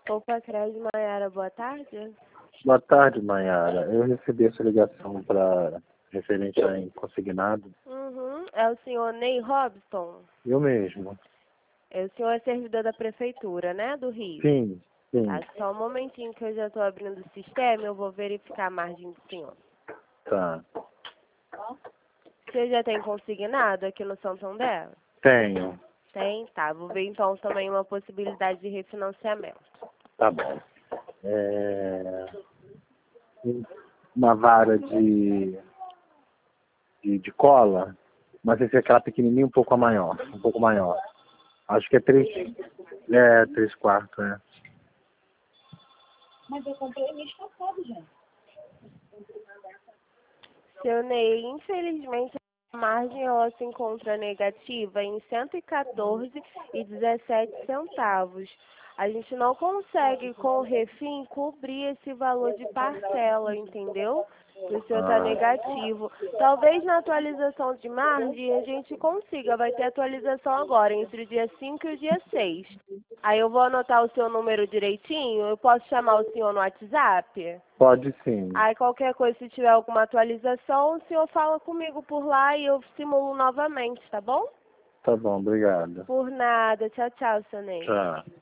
Opa, Crédito Maiara, boa tarde. Boa tarde, Maiara. Eu recebi essa ligação para referente a consignado. É o senhor Ney Robson? Eu mesmo. O senhor é servidor da prefeitura, né, do Rio? Sim, sim. Tá, só um momentinho que eu já estou abrindo o sistema, eu vou verificar a margem do senhor. Tá. Você já tem consignado aqui no Santander? Tenho. Tem? Tá, vou ver então também uma possibilidade de refinanciamento. Tá bom. Uma vara de cola, mas esse é aquela pequenininha um pouco maior, um pouco maior. Acho que é 3/4, né? Mas eu comprei mês passado, gente. Seu Ney, infelizmente a margem ela se encontra negativa em R$ 114,17. A gente não consegue com o refim cobrir esse valor de parcela, entendeu? O seu está negativo. Talvez na atualização de margem a gente consiga, vai ter atualização agora, entre o dia 5 e o dia 6. Aí eu vou anotar o seu número direitinho, eu posso chamar o senhor no WhatsApp? Pode sim. Aí qualquer coisa, se tiver alguma atualização, o senhor fala comigo por lá e eu simulo novamente, tá bom? Tá bom, obrigado. Por nada. Tchau, tchau, seu Ney. Tchau.